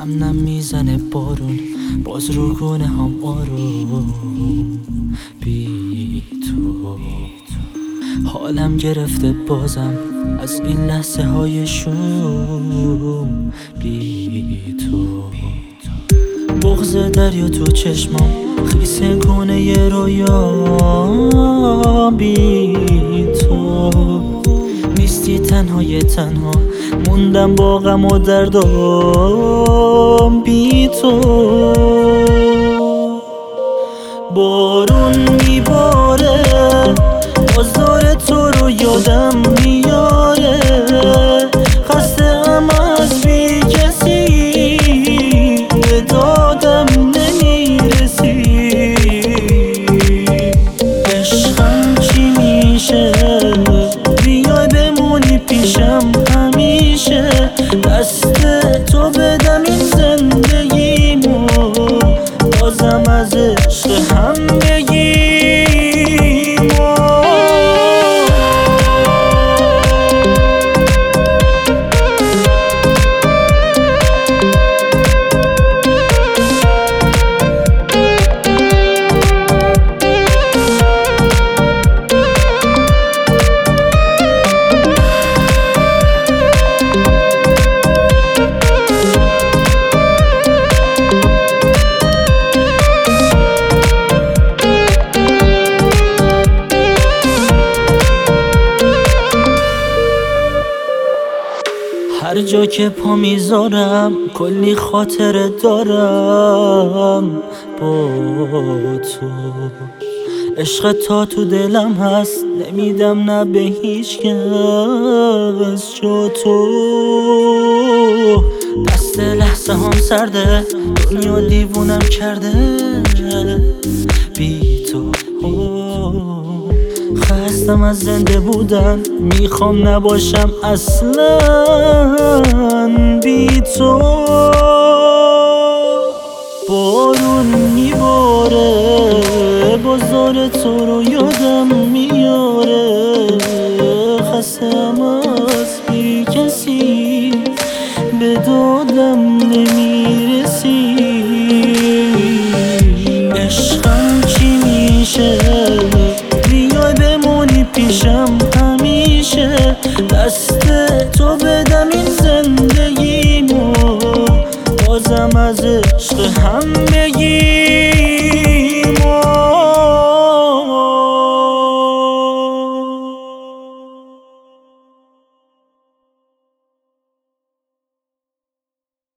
نم نم میزنه بارون، باز رو گونه هم آروم. بی تو حالم گرفته بازم از این لحظه های شوم. بی تو بغض دریا تو چشمام، خیس گونه ی رویام. بی تو نیستی تنهای تنها، موندم با غم و دردام. بی تو بارون میباره، باز داره تو رو یادم میاره. خسته‌ام از بی کسی، به دادم نمیرسی. عشقم چی میشه؟ بیای بمونی پیشم همیشه. دست تو بدم این زندگیمو، بازم از عشق هم بگیم. هر جا که پا میذارم کلی خاطره دارم با تو. عشق تا تو دلم هست، نمیدم نه به هیچ کس جا تو. دست لحظه هم سرده، دنیا دیوونم کرده. بی تو خستم از زنده بودن، میخوام نباشم اصلا. بی تو بارون میباره، بازار تو رو یادم میاره. خستم از بی کسی، به دادم نمیرسی. عشقم چی میشه؟ بیای بمونی پیشم همیشه. دست تو به